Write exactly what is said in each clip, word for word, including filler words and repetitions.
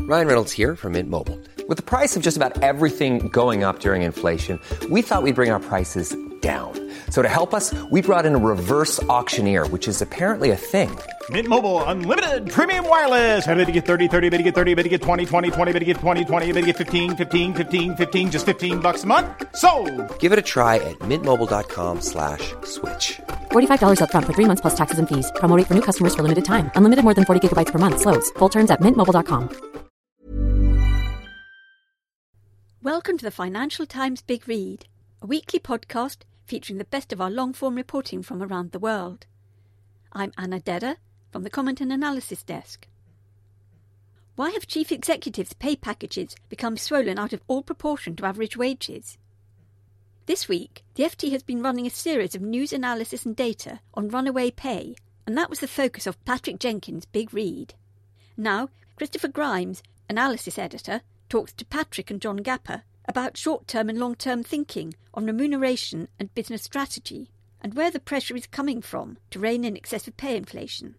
Ryan Reynolds here from Mint Mobile. With the price of just about everything going up during inflation, we thought we'd bring our prices down. So to help us, we brought in a reverse auctioneer, which is apparently a thing. Mint Mobile Unlimited Premium Wireless. How to get thirty, thirty, how to get thirty, how to get twenty, twenty, twenty, how to get twenty, twenty, how to get fifteen, fifteen, fifteen, fifteen, just fifteen bucks a month? Sold! Give it a try at mintmobile.com slash switch. forty-five dollars up front for three months plus taxes and fees. Promo rate for new customers for limited time. Unlimited more than forty gigabytes per month. Slows full terms at mint mobile dot com. Welcome to the Financial Times Big Read, a weekly podcast featuring the best of our long-form reporting from around the world. I'm Anna Dedder from the Comment and Analysis Desk. Why have chief executives' pay packages become swollen out of all proportion to average wages? This week, the F T has been running a series of news analysis and data on runaway pay, and that was the focus of Patrick Jenkins' Big Read. Now, Christopher Grimes, analysis editor, talks to Patrick and John Gapper about short-term and long-term thinking on remuneration and business strategy, and where the pressure is coming from to rein in excessive pay inflation.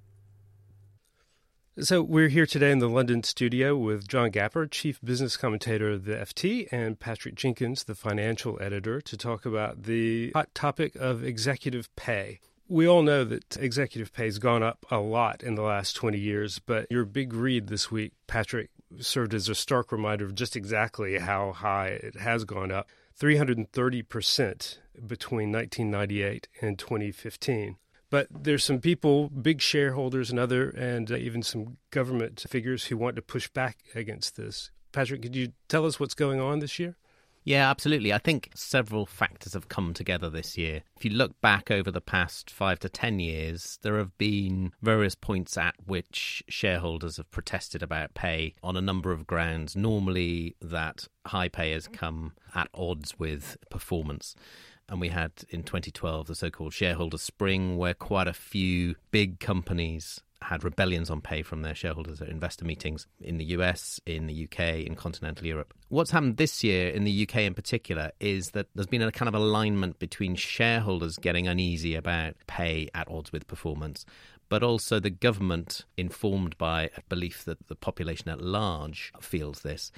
So we're here today in the London studio with John Gapper, chief business commentator of the F T, and Patrick Jenkins, the financial editor, to talk about the hot topic of executive pay. We all know that executive pay has gone up a lot in the last twenty years, but your big read this week, Patrick, served as a stark reminder of just exactly how high it has gone up, three hundred thirty percent between nineteen ninety-eight and twenty fifteen. But there's some people, big shareholders and other, and uh, even some government figures who want to push back against this. Patrick, could you tell us what's going on this year? Yeah, absolutely. I think several factors have come together this year. If you look back over the past five to ten years, there have been various points at which shareholders have protested about pay on a number of grounds. Normally, that high pay has come at odds with performance. And we had in twenty twelve the so-called shareholder spring, where quite a few big companies had rebellions on pay from their shareholders at investor meetings in the U S, in the U K, in continental Europe. What's happened this year in the U K in particular is that there's been a kind of alignment between shareholders getting uneasy about pay at odds with performance, but also the government, informed by a belief that the population at large feels this,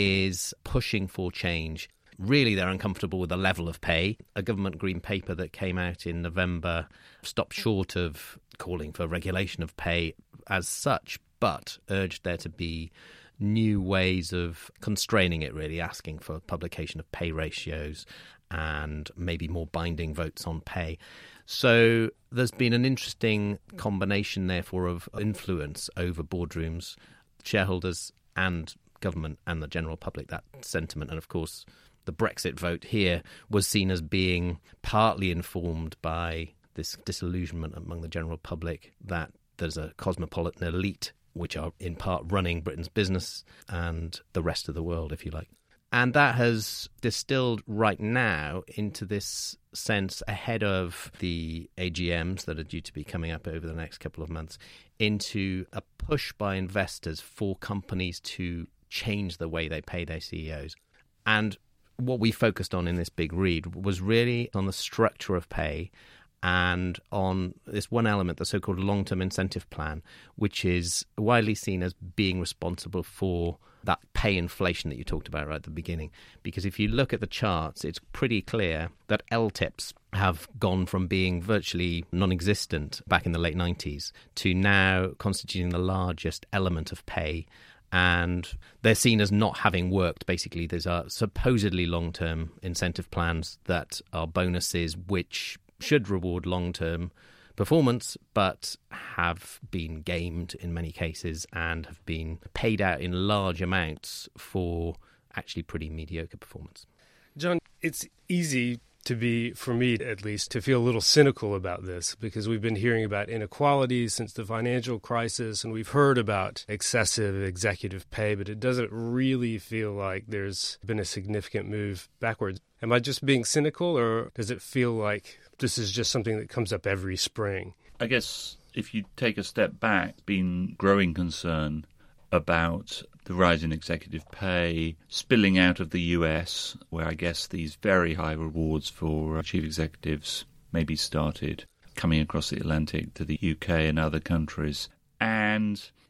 is pushing for change. Really, they're uncomfortable with the level of pay. A government green paper that came out in November stopped short of calling for regulation of pay as such, but urged there to be new ways of constraining it, really, asking for publication of pay ratios and maybe more binding votes on pay. So there's been an interesting combination, therefore, of influence over boardrooms, shareholders and government and the general public, that sentiment. And of course, the Brexit vote here was seen as being partly informed by this disillusionment among the general public that there's a cosmopolitan elite which are in part running Britain's business and the rest of the world, if you like. And that has distilled right now into this sense ahead of the A G Ms that are due to be coming up over the next couple of months into a push by investors for companies to change the way they pay their C E Os. And what we focused on in this big read was really on the structure of pay and on this one element, the so-called long-term incentive plan, which is widely seen as being responsible for that pay inflation that you talked about right at the beginning. Because if you look at the charts, it's pretty clear that L T I Ps have gone from being virtually non-existent back in the late nineties to now constituting the largest element of pay. And they're seen as not having worked. Basically, these are supposedly long-term incentive plans that are bonuses which should reward long-term performance, but have been gamed in many cases and have been paid out in large amounts for actually pretty mediocre performance. John, it's easy to be, for me at least, to feel a little cynical about this because we've been hearing about inequalities since the financial crisis and we've heard about excessive executive pay, but it doesn't really feel like there's been a significant move backwards. Am I just being cynical, or does it feel like this is just something that comes up every spring? I guess if you take a step back, been growing concern about the rise in executive pay spilling out of the U S, where I guess these very high rewards for chief executives maybe started coming across the Atlantic to the U K and other countries. And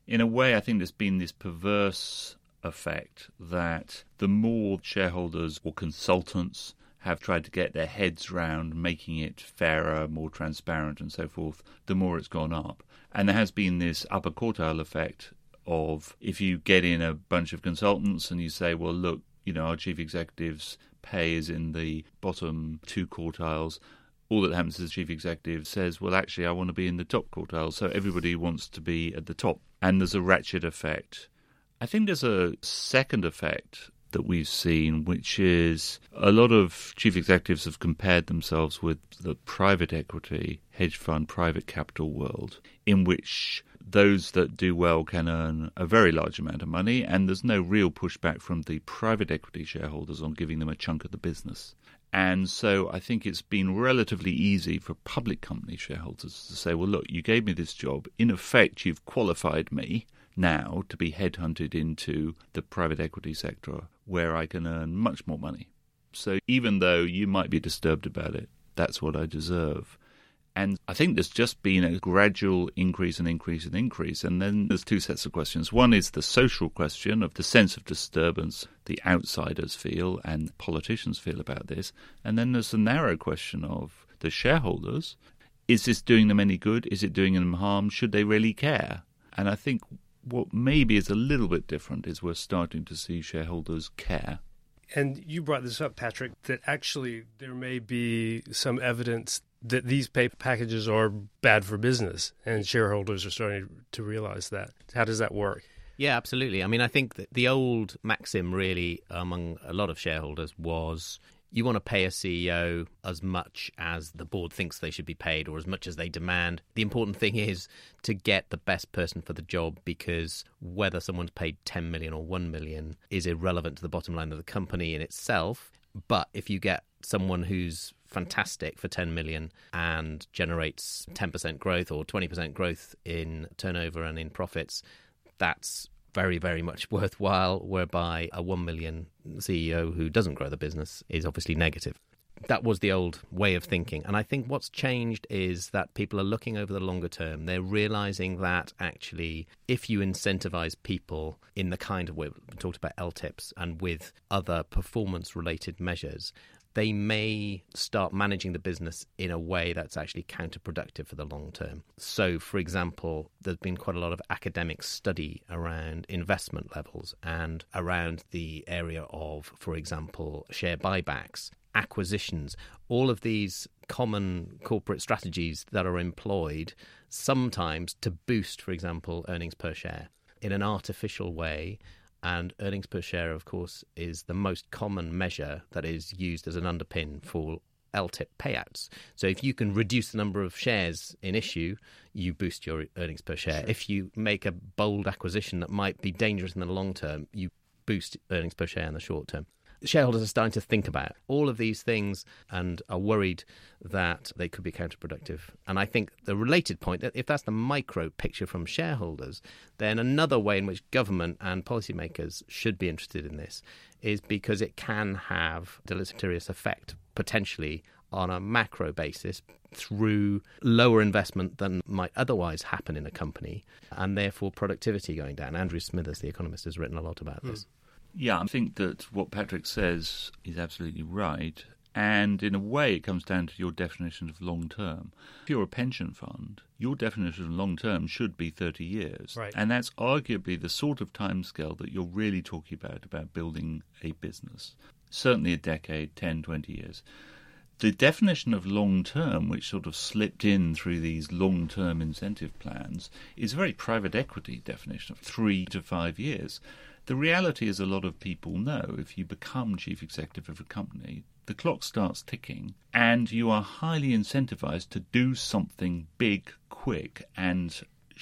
in a way, I think there's been this perverse effect that the more shareholders or consultants have tried to get their heads round making it fairer, more transparent and so forth, the more it's gone up. And there has been this upper quartile effect of if you get in a bunch of consultants and you say, well, look, you know, our chief executive's pay is in the bottom two quartiles, all that happens is the chief executive says, well, actually, I want to be in the top quartile. So everybody wants to be at the top. And there's a ratchet effect. I think there's a second effect that we've seen, which is a lot of chief executives have compared themselves with the private equity, hedge fund, private capital world, in which those that do well can earn a very large amount of money, and there's no real pushback from the private equity shareholders on giving them a chunk of the business. And so I think it's been relatively easy for public company shareholders to say, well, look, you gave me this job. In effect, you've qualified me now to be headhunted into the private equity sector where I can earn much more money. So even though you might be disturbed about it, that's what I deserve. And I think there's just been a gradual increase and increase and increase. And then there's two sets of questions. One is the social question of the sense of disturbance the outsiders feel and politicians feel about this. And then there's the narrow question of the shareholders. Is this doing them any good? Is it doing them harm? Should they really care? And I think what maybe is a little bit different is we're starting to see shareholders care. And you brought this up, Patrick, that actually there may be some evidence that these pay packages are bad for business, and shareholders are starting to realize that. How does that work? Yeah, absolutely. I mean, I think that the old maxim really among a lot of shareholders was you want to pay a C E O as much as the board thinks they should be paid or as much as they demand. The important thing is to get the best person for the job, because whether someone's paid ten million or one million is irrelevant to the bottom line of the company in itself. But if you get someone who's fantastic for ten million and generates ten percent growth or twenty percent growth in turnover and in profits, that's very, very much worthwhile, whereby a one million C E O who doesn't grow the business is obviously negative. That was the old way of thinking. And I think what's changed is that people are looking over the longer term. They're realizing that actually if you incentivize people in the kind of way we talked about L T I Ps and with other performance-related measures, they may start managing the business in a way that's actually counterproductive for the long term. So, for example, there's been quite a lot of academic study around investment levels and around the area of, for example, share buybacks, acquisitions, all of these common corporate strategies that are employed sometimes to boost, for example, earnings per share in an artificial way. And earnings per share, of course, is the most common measure that is used as an underpin for L T I P payouts. So if you can reduce the number of shares in issue, you boost your earnings per share. Sure. If you make a bold acquisition that might be dangerous in the long term, you boost earnings per share in the short term. Shareholders are starting to think about all of these things and are worried that they could be counterproductive. And I think the related point, that if that's the micro picture from shareholders, then another way in which government and policymakers should be interested in this is because it can have a deleterious effect potentially on a macro basis through lower investment than might otherwise happen in a company, and therefore productivity going down. Andrew Smithers, the economist, has written a lot about this. Mm. Yeah, I think that what Patrick says is absolutely right. And in a way, it comes down to your definition of long-term. If you're a pension fund, your definition of long-term should be thirty years. Right. And that's arguably the sort of timescale that you're really talking about, about building a business. Certainly a decade, ten, twenty years. The definition of long-term, which sort of slipped in through these long-term incentive plans, is a very private equity definition of three to five years. The reality is a lot of people know if you become chief executive of a company, the clock starts ticking and you are highly incentivized to do something big, quick and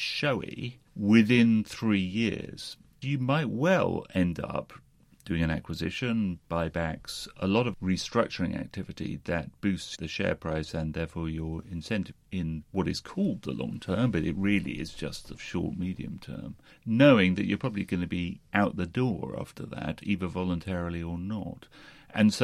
showy within three years. You might well end up doing an acquisition, buybacks, a lot of restructuring activity that boosts the share price and therefore your incentive in what is called the long term, but it really is just the short, medium term, knowing that you're probably going to be out the door after that, either voluntarily or not. And so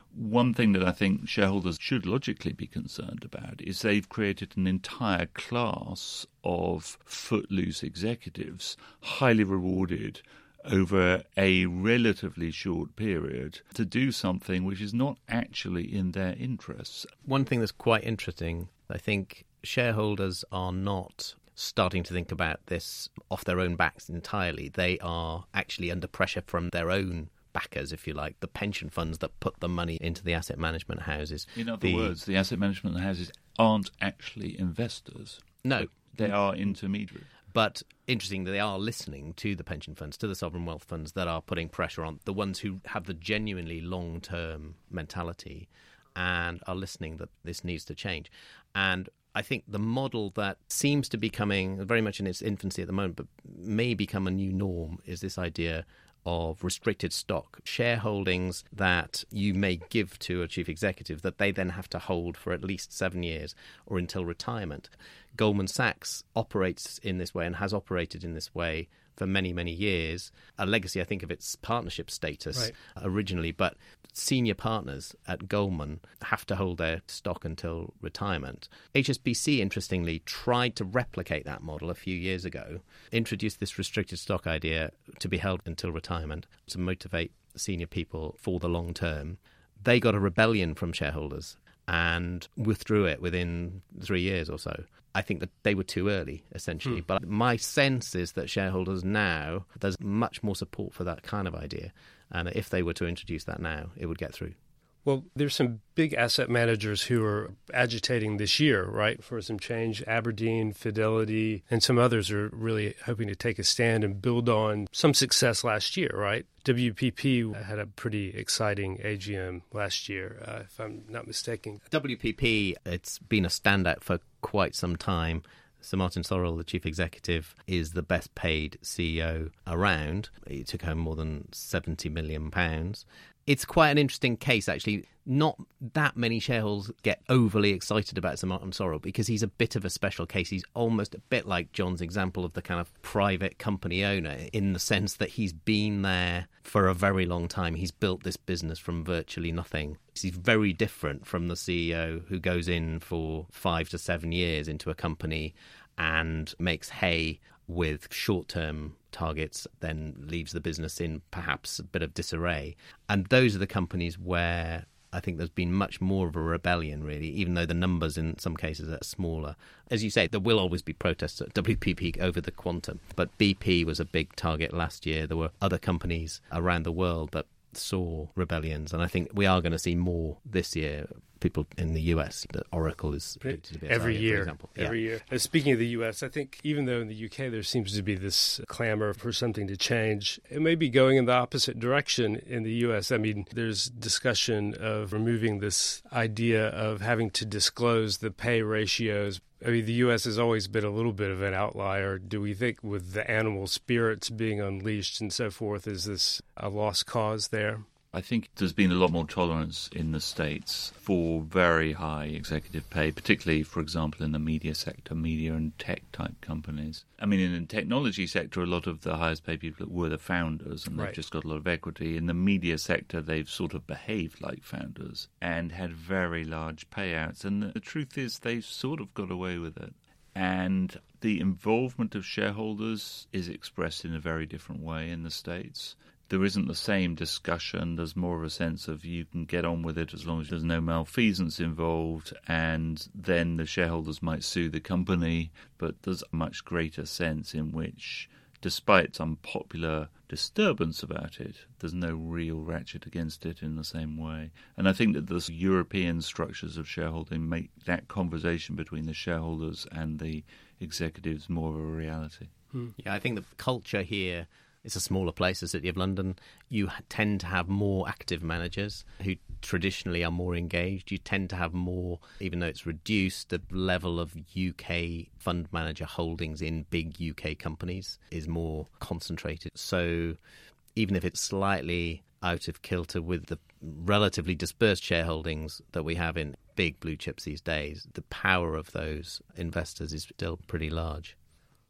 One thing that I think shareholders should logically be concerned about is they've created an entire class of footloose executives, highly rewarded over a relatively short period, to do something which is not actually in their interests. One thing that's quite interesting, I think shareholders are not starting to think about this off their own backs entirely. They are actually under pressure from their own backers, if you like, the pension funds that put the money into the asset management houses. In other the... words, the asset management houses aren't actually investors. No. They are intermediaries. But interesting that they are listening to the pension funds, to the sovereign wealth funds that are putting pressure on the ones who have the genuinely long-term mentality and are listening that this needs to change. And I think the model that seems to be coming very much in its infancy at the moment, but may become a new norm, is this idea of restricted stock, shareholdings that you may give to a chief executive that they then have to hold for at least seven years or until retirement. Goldman Sachs operates in this way and has operated in this way for many, many years. A legacy, I think, of its partnership status right. originally, but senior partners at Goldman have to hold their stock until retirement. H S B C, interestingly, tried to replicate that model a few years ago, introduced this restricted stock idea to be held until retirement to motivate senior people for the long term. They got a rebellion from shareholders and withdrew it within three years or so. I think that they were too early, essentially. Hmm. But my sense is that shareholders now, there's much more support for that kind of idea. And if they were to introduce that now, it would get through. Well, there's some big asset managers who are agitating this year, right, for some change. Aberdeen, Fidelity, and some others are really hoping to take a stand and build on some success last year, right? W P P had a pretty exciting A G M last year, uh, if I'm not mistaken. W P P, it's been a standout for quite some time. Sir Martin Sorrell, the chief executive, is the best paid C E O around. He took home more than seventy million pounds. It's quite an interesting case, actually. Not that many shareholders get overly excited about Sir Martin Sorrell because he's a bit of a special case. He's almost a bit like John's example of the kind of private company owner, in the sense that he's been there for a very long time. He's built this business from virtually nothing. He's very different from the C E O who goes in for five to seven years into a company and makes hay with short-term targets, then leaves the business in perhaps a bit of disarray. And those are the companies where I think there's been much more of a rebellion, really, even though the numbers in some cases are smaller. As you say, there will always be protests at W P P over the quantum, but B P was a big target last year. There were other companies around the world that saw rebellions, and I think we are going to see more this year. People in the U S, that Oracle is predicted to be a every target, year. for example. Every yeah. year. And speaking of the U S, I think even though in the U K there seems to be this clamor for something to change, it may be going in the opposite direction in the U S. I mean, there's discussion of removing this idea of having to disclose the pay ratios. I mean, the U S has always been a little bit of an outlier. Do we think with the animal spirits being unleashed and so forth, is this a lost cause there? I think there's been a lot more tolerance in the States for very high executive pay, particularly, for example, in the media sector, media and tech type companies. I mean, in the technology sector, a lot of the highest paid people were the founders, and they've right. just got a lot of equity. In the media sector, they've sort of behaved like founders and had very large payouts. And the truth is, they've sort of got away with it. And the involvement of shareholders is expressed in a very different way in the States. There isn't the same discussion. There's more of a sense of you can get on with it as long as there's no malfeasance involved, and then the shareholders might sue the company. But there's a much greater sense in which, despite some popular disturbance about it, there's no real ratchet against it in the same way. And I think that the European structures of shareholding make that conversation between the shareholders and the executives more of a reality. Hmm. Yeah, I think the culture here, it's a smaller place, the City of London. You tend to have more active managers who traditionally are more engaged. You tend to have more, even though it's reduced, the level of U K fund manager holdings in big U K companies is more concentrated. So even if it's slightly out of kilter with the relatively dispersed shareholdings that we have in big blue chips these days, the power of those investors is still pretty large.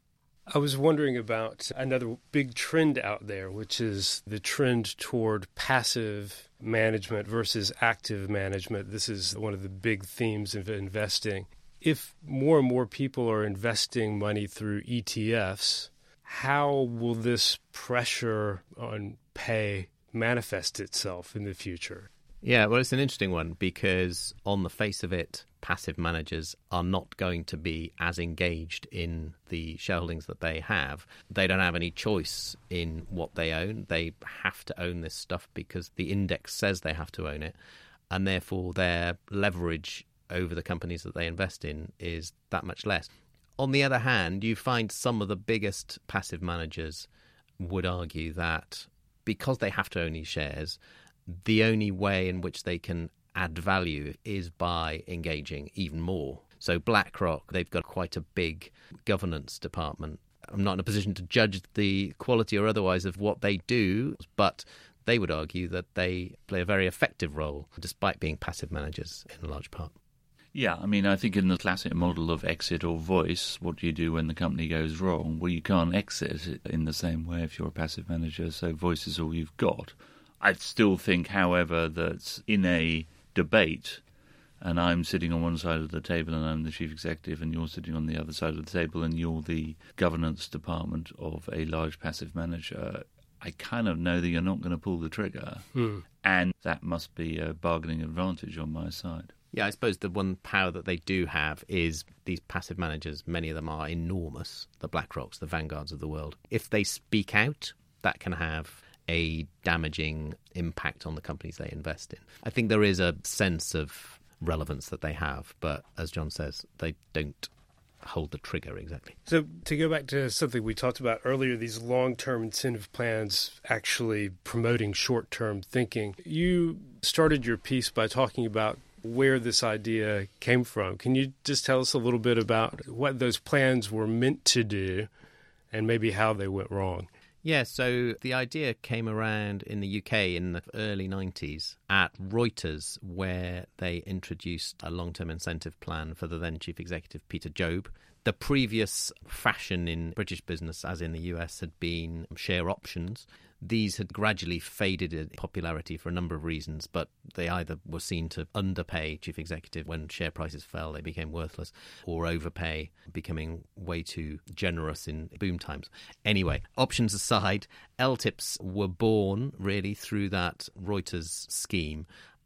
I was wondering about another big trend out there, which is the trend toward passive management versus active management. This is one of the big themes of investing. If more and more people are investing money through E T Fs, how will this pressure on pay manifest itself in the future? Yeah, well, it's an interesting one because on the face of it, passive managers are not going to be as engaged in the shareholdings that they have. They don't have any choice in what they own. They have to own this stuff because the index says they have to own it, and therefore their leverage over the companies that they invest in is that much less. On the other hand, you find some of the biggest passive managers would argue that because they have to own these shares, the only way in which they can add value is by engaging even more. So BlackRock, they've got quite a big governance department. I'm not in a position to judge the quality or otherwise of what they do, but they would argue that they play a very effective role despite being passive managers in a large part. Yeah, I mean, I think in the classic model of exit or voice, what do you do when the company goes wrong? Well, you can't exit in the same way if you're a passive manager, so voice is all you've got. I still think, however, that in a debate, and I'm sitting on one side of the table and I'm the chief executive, and you're sitting on the other side of the table and you're the governance department of a large passive manager, I kind of know that you're not going to pull the trigger. Hmm. And that must be a bargaining advantage on my side. Yeah, I suppose the one power that they do have is these passive managers, many of them are enormous, the BlackRocks, the Vanguards of the world. If they speak out, that can have a damaging impact on the companies they invest in. I think there is a sense of relevance that they have, but as John says, they don't hold the trigger exactly. So to go back to something we talked about earlier, these long-term incentive plans actually promoting short-term thinking. You started your piece by talking about where this idea came from. Can you just tell us a little bit about what those plans were meant to do and maybe how they went wrong? Yeah, so the idea came around in the U K in the early nineties at Reuters, where they introduced a long-term incentive plan for the then chief executive, Peter Jobe. The previous fashion in British business, as in the U S, had been share options. These had gradually faded in popularity for a number of reasons, but they either were seen to underpay chief executive when share prices fell, they became worthless, or overpay, becoming way too generous in boom times. Anyway, options aside, L TIPs were born really through that Reuters scheme.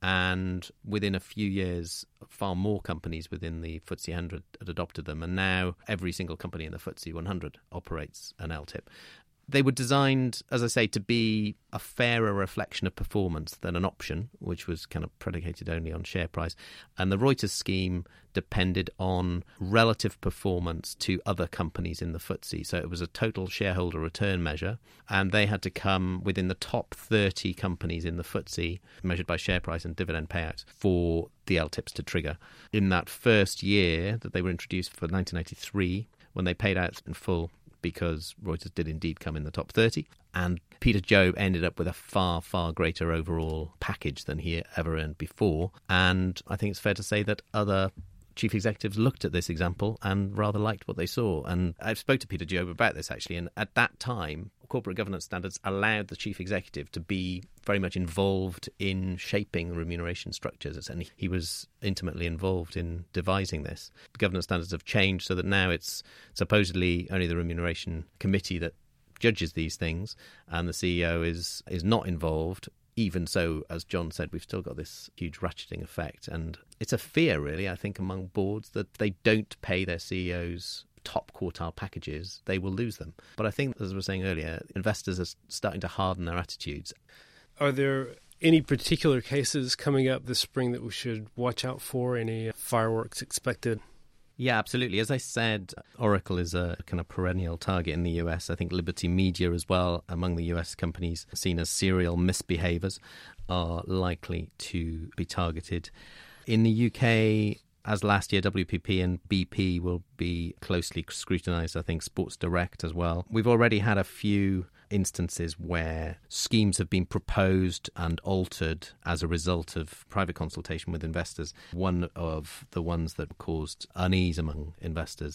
And within a few years, far more companies within the F T S E one hundred had adopted them. And now every single company in the F T S E one hundred operates an L TIP. They were designed, as I say, to be a fairer reflection of performance than an option, which was kind of predicated only on share price. And the Reuters scheme depended on relative performance to other companies in the F T S E. So it was a total shareholder return measure, and they had to come within the top thirty companies in the F T S E, measured by share price and dividend payouts, for the L TIPs to trigger. In that first year that they were introduced for nineteen eighty-three, when they paid out in full, because Reuters did indeed come in the top thirty. And Peter Jobe ended up with a far, far greater overall package than he ever earned before. And I think it's fair to say that other chief executives looked at this example and rather liked what they saw. And I spoke to Peter Jobe about this, actually. And at that time, corporate governance standards allowed the chief executive to be very much involved in shaping remuneration structures. And he was intimately involved in devising this. The governance standards have changed so that now it's supposedly only the remuneration committee that judges these things, and the C E O is is not involved. Even so, as John said, we've still got this huge ratcheting effect. And it's a fear, really, I think, among boards that they don't pay their C E Os top quartile packages, they will lose them. But I think, as I was saying earlier, investors are starting to harden their attitudes. Are there any particular cases coming up this spring that we should watch out for? Any fireworks expected? Yeah, absolutely. As I said, Oracle is a kind of perennial target in the U S. I think Liberty Media as well, among the U S companies seen as serial misbehavers, are likely to be targeted. In the U K, as last year, W P P and B P will be closely scrutinised. I think Sports Direct as well. We've already had a few instances where schemes have been proposed and altered as a result of private consultation with investors. One of the ones that caused unease among investors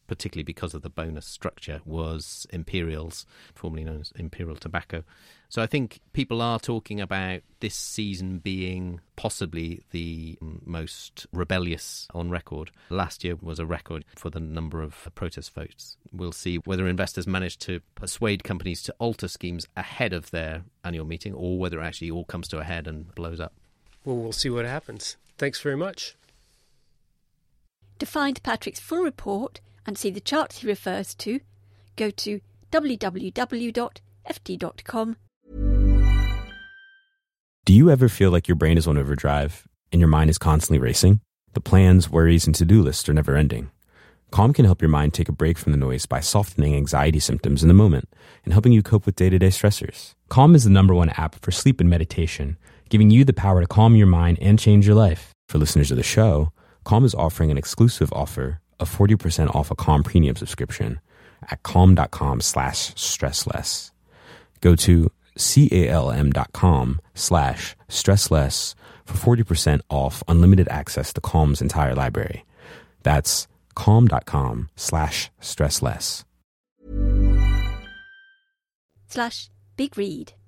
particularly because of the bonus structure, was Imperials, formerly known as Imperial Tobacco. So I think people are talking about this season being possibly the most rebellious on record. Last year was a record for the number of protest votes. We'll see whether investors manage to persuade companies to alter schemes ahead of their annual meeting, or whether it actually all comes to a head and blows up. Well, we'll see what happens. Thanks very much. To find Patrick's full report and see the charts he refers to, go to w w w dot f t dot com. Do you ever feel like your brain is on overdrive and your mind is constantly racing? The plans, worries, and to-do lists are never ending. Calm can help your mind take a break from the noise by softening anxiety symptoms in the moment and helping you cope with day-to-day stressors. Calm is the number one app for sleep and meditation, giving you the power to calm your mind and change your life. For listeners of the show, Calm is offering an exclusive offer of forty percent off a Calm premium subscription at calm.com slash stressless. Go to calm.com slash stressless for forty percent off unlimited access to Calm's entire library. That's calm.com slash stressless. Slash Big Read.